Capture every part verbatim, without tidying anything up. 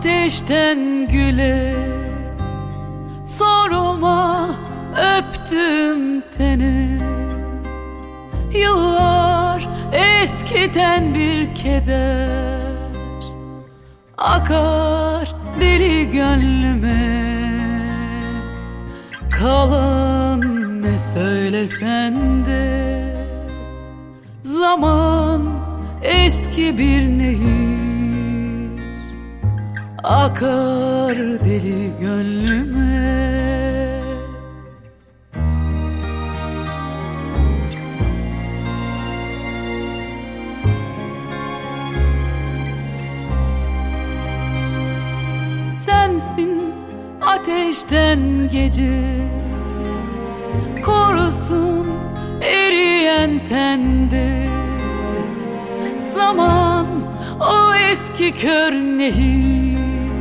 ateşten güle, sorma öptüm teni. Yıllar eskiden bir keder akar deli gönlüme. Kalan ne söylesen de zaman eski bir nehir akar deli gönlüme. Sensin ateşten gece, korusun eriyen tende. Zaman o eski kör nehir,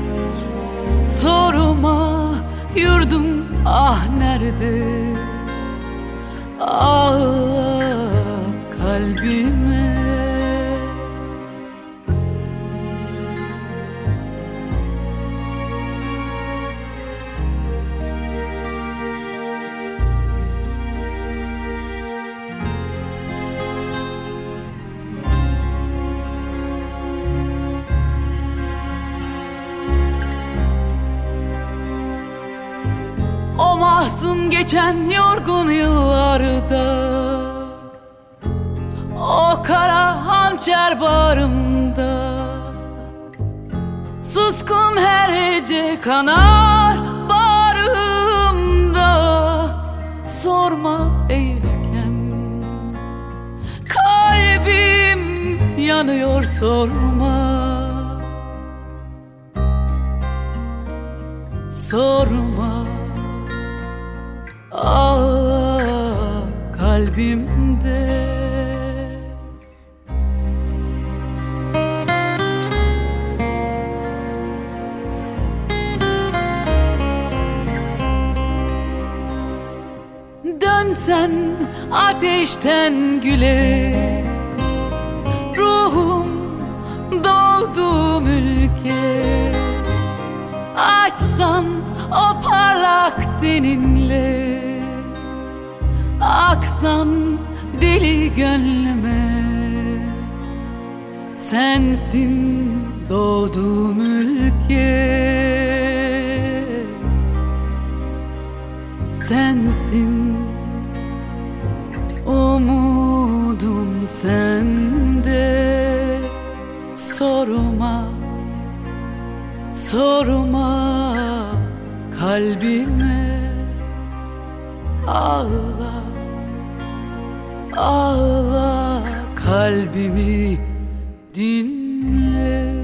sorma yurdum ah nerede. Ağla kalbime. O mahzun geçen yorgun yıllarda, o kara hançer bağrımda, suskun her hece kanar bağrımda. Sorma eğilirken kalbim yanıyor, sorma. Sorma, ağla kalbimde. Dönsen ateşten güle, ruhum doğduğum ülke. Açsan o parlak deninle, aksan deli gönlüme. Sensin doğduğum ülke, sensin umudum sende. Sorma, sorma kalbime. Ağla, ağla kalbimi dinle.